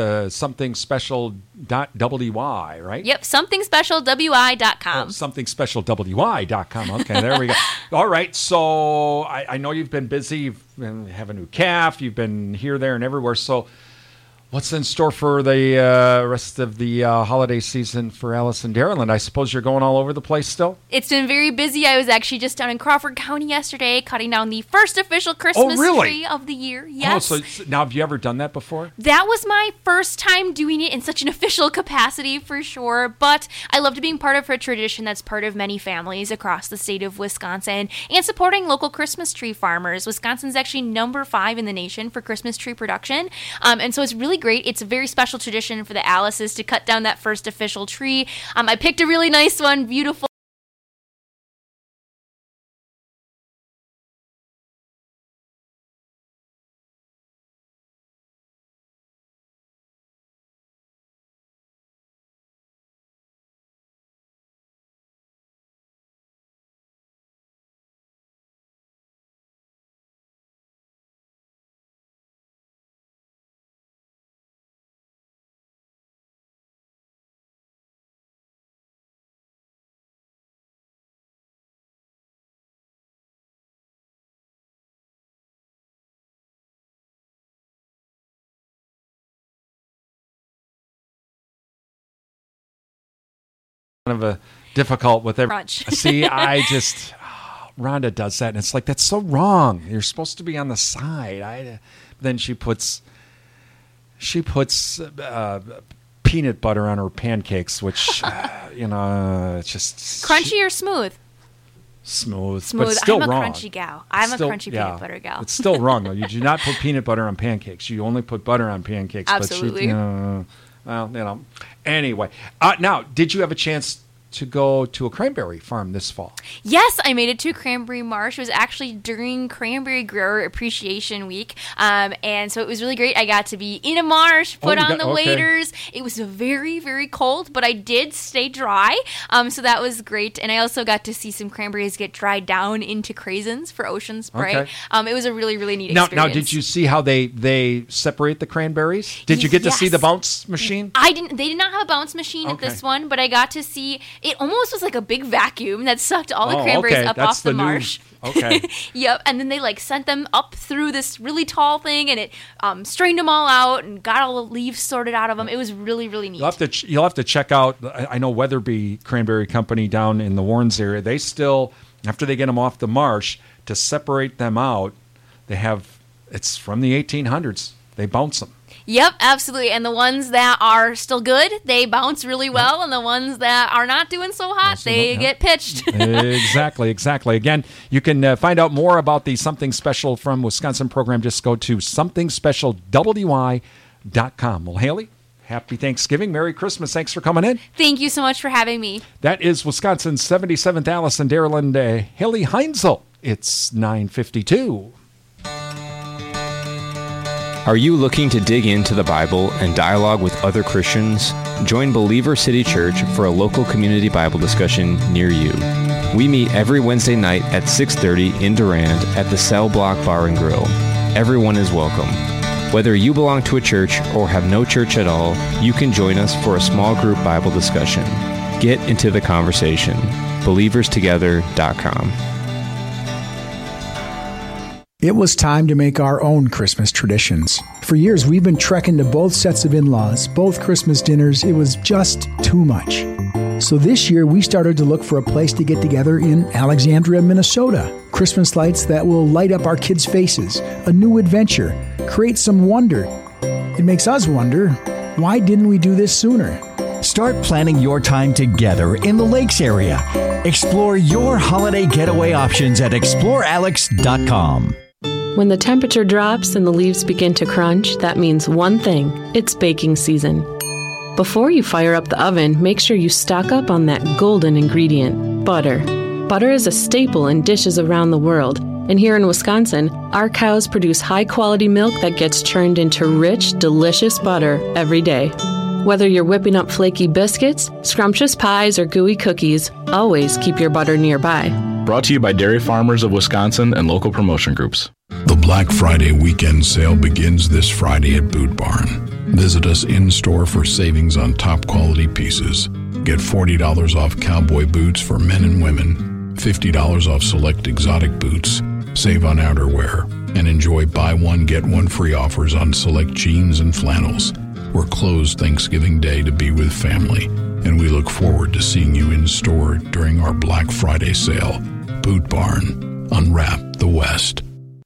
somethingspecial.wy, right? Yep, somethingspecialwi.com. Somethingspecialwi.com. Okay, there we go. All right. So I know you've been busy. You've been having a new calf. You've been here, there, and everywhere. So what's in store for the rest of the holiday season for Allison Dairyland? I suppose you're going all over the place still? It's been very busy. I was actually just down in Crawford County yesterday cutting down the first official Christmas tree of the year. Yes. Oh, so now have you ever done that before? That was my first time doing it in such an official capacity for sure, but I loved being part of a tradition that's part of many families across the state of Wisconsin and supporting local Christmas tree farmers. Wisconsin's actually number 5 in the nation for Christmas tree production, and so it's really great. It's a very special tradition for the Alices to cut down that first official tree. I picked a really nice one, beautiful. Kind of a difficult with every. Crunch. See, Rhonda does that, and it's like, that's so wrong. You're supposed to be on the side. Then she puts peanut butter on her pancakes, which, it's just... Crunchy or smooth? Smooth, but it's still I'm a wrong. crunchy gal. I'm a crunchy peanut butter gal. It's still wrong, though. You do not put peanut butter on pancakes. You only put butter on pancakes. Absolutely. Anyway. Now, did you have a chance to go to a cranberry farm this fall? Yes, I made it to Cranberry Marsh. It was actually during Cranberry Grower Appreciation Week, and so it was really great. I got to be in a marsh, put on the waders. It was very, very cold, but I did stay dry, so that was great. And I also got to see some cranberries get dried down into craisins for ocean spray. Okay. It was a really, really neat experience. Now, did you see how they separate the cranberries? Did you get to see the bounce machine? I didn't. They did not have a bounce machine at this one, but I got to see. It almost was like a big vacuum that sucked all the cranberries up off the marsh. Okay. Yep. And then they sent them up through this really tall thing, and it strained them all out and got all the leaves sorted out of them. It was really, really neat. You'll have to check out. I know Weatherby Cranberry Company down in the Warrens area. They still, after they get them off the marsh, to separate them out, they have. It's from the 1800s. They bounce them. Yep, absolutely. And the ones that are still good, they bounce really well. And the ones that are not doing so hot, they get pitched. Exactly. Again, you can find out more about the Something Special from Wisconsin program. Just go to somethingspecialwi.com. Well, Haley, happy Thanksgiving. Merry Christmas. Thanks for coming in. Thank you so much for having me. That is Wisconsin's 77th Allison Dairyland, Haley Heinzel. It's 9:52. Are you looking to dig into the Bible and dialogue with other Christians? Join Believer City Church for a local community Bible discussion near you. We meet every Wednesday night at 6:30 in Durand at the Cell Block Bar and Grill. Everyone is welcome. Whether you belong to a church or have no church at all, you can join us for a small group Bible discussion. Get into the conversation. BelieversTogether.com. It was time to make our own Christmas traditions. For years, we've been trekking to both sets of in-laws, both Christmas dinners. It was just too much. So this year, we started to look for a place to get together in Alexandria, Minnesota. Christmas lights that will light up our kids' faces. A new adventure. Create some wonder. It makes us wonder, why didn't we do this sooner? Start planning your time together in the Lakes area. Explore your holiday getaway options at explorealex.com. When the temperature drops and the leaves begin to crunch, that means one thing. It's baking season. Before you fire up the oven, make sure you stock up on that golden ingredient, butter. Butter is a staple in dishes around the world. And here in Wisconsin, our cows produce high-quality milk that gets churned into rich, delicious butter every day. Whether you're whipping up flaky biscuits, scrumptious pies, or gooey cookies, always keep your butter nearby. Brought to you by Dairy Farmers of Wisconsin and local promotion groups. The Black Friday weekend sale begins this Friday at Boot Barn. Visit us in-store for savings on top quality pieces. Get $40 off cowboy boots for men and women, $50 off select exotic boots, save on outerwear, and enjoy buy one, get one free offers on select jeans and flannels. We're closed Thanksgiving Day to be with family, and we look forward to seeing you in store during our Black Friday sale. Boot Barn. Unwrap the West.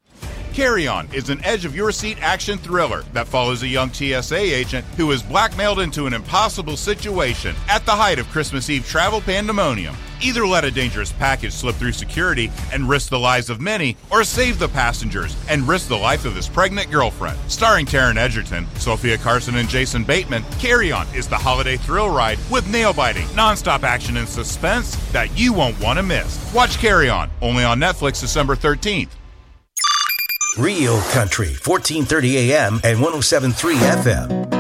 Carry On is an edge-of-your-seat action thriller that follows a young TSA agent who is blackmailed into an impossible situation at the height of Christmas Eve travel pandemonium. Either let a dangerous package slip through security and risk the lives of many, or save the passengers and risk the life of his pregnant girlfriend. Starring Taron Egerton, Sophia Carson, and Jason Bateman, Carry On is the holiday thrill ride with nail-biting, non-stop action and suspense that you won't want to miss. Watch Carry On, only on Netflix December 13th. Real Country, 1430 AM and 107.3 FM.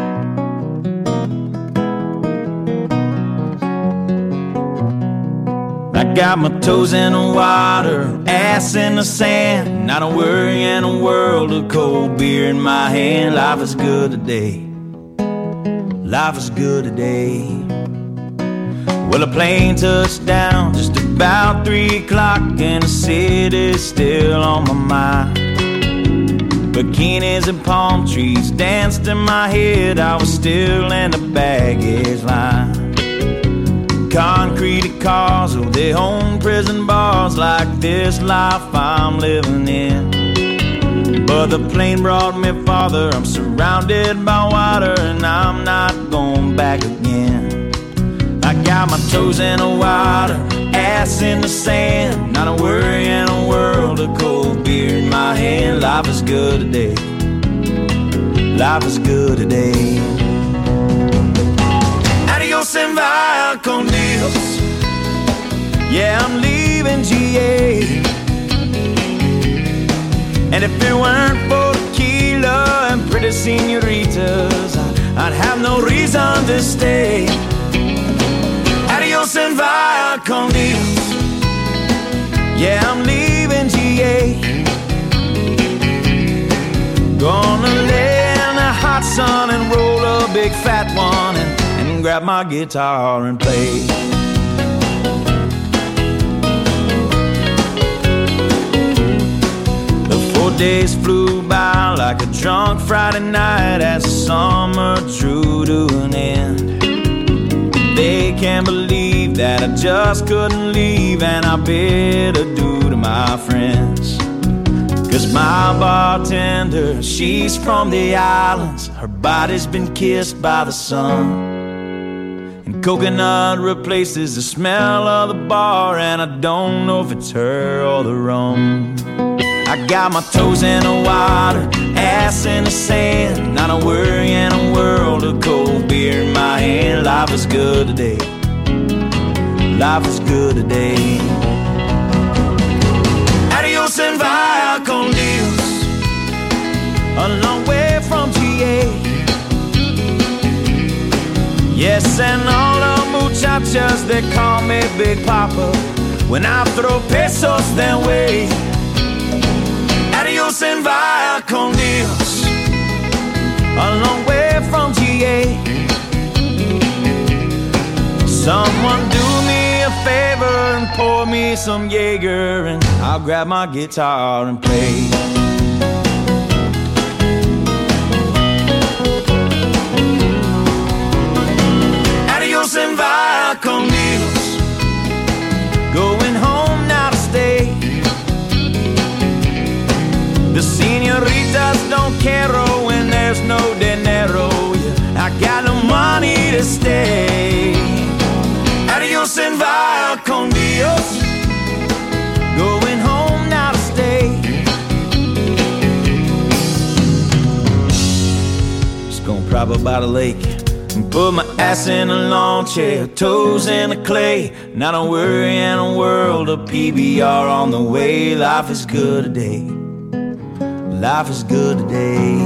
I got my toes in the water, ass in the sand, not a worry in a world of cold beer in my hand. Life is good today. Life is good today. Well, a plane touched down just about 3 o'clock, and the city's still on my mind. Bikinis and palm trees danced in my head. I was still in the baggage line. Concrete cars, oh, they own prison bars like this life I'm living in. But the plane brought me farther. I'm surrounded by water and I'm not going back got my toes in the water, ass in the sand, not a worry in a world of cold beer in my hand. Life is good today. Life is good today. Adios and via con Dios. Yeah, I'm leaving GA. And if it weren't for tequila and pretty senoritas, I'd have no reason to stay. Adios and via con Dios. Yeah, I'm leaving GA. Gonna lay in the hot sun and roll a big fat one and grab my guitar and play. The 4 days flew by like a drunk Friday night as the summer drew to an end. They can't believe that I just couldn't leave, and I bid adieu to my friends. 'Cause my bartender, she's from the islands. Her body's been kissed by the sun. And coconut replaces the smell of the bar, and I don't know if it's her or the rum. I got my toes in the water, ass in the sand, not a worry in a world of cold beer in my hand. Life is good today. Life is good today. Adios and via con Dios. A long way from GA. Yes, and all the muchachas, they call me Big Papa when I throw pesos their way. Adios and via con Dios. A long way from GA. Someone do me a favor and pour me some Jaeger, and I'll grab my guitar and play. Adios and via con Dios. Going home now to stay. The senoritas don't care when there's no dinero. Yeah, I got no money to stay. Adios and via con Dios. Going home now to stay. Just gonna prop up by the lake and put my ass in a lawn chair, toes in the clay. Not a worry in a world of PBR on the way. Life is good today. Life is good today.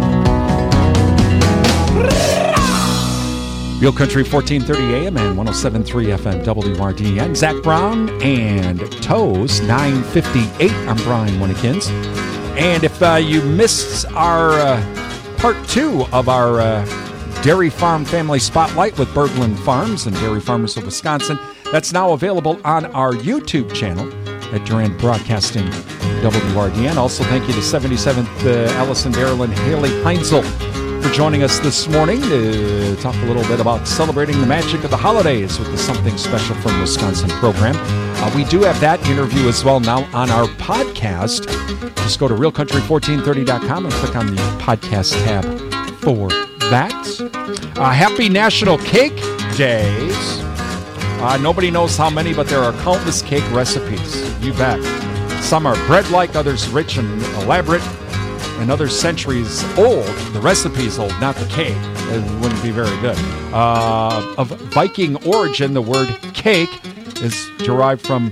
Real Country 1430 AM and 107.3 FM WRDN. Zach Brown and Toes 958. I'm Brian Winnekins. And if you missed our part 2 of our Dairy Farm Family Spotlight with Berglund Farms and Dairy Farmers of Wisconsin, that's now available on our YouTube channel at Durand Broadcasting WRDN. Also, thank you to 77th Allison Darrell and Haley Heinzel for joining us this morning to talk a little bit about celebrating the magic of the holidays with the Something Special from Wisconsin program. We do have that interview as well now on our podcast. Just go to realcountry1430.com and click on the podcast tab for that. Happy National Cake Days. Nobody knows how many, but there are countless cake recipes. You bet. Some are bread-like, others rich and elaborate, and others centuries old. The recipe's old, not the cake. It wouldn't be very good. Of Viking origin, the word cake is derived from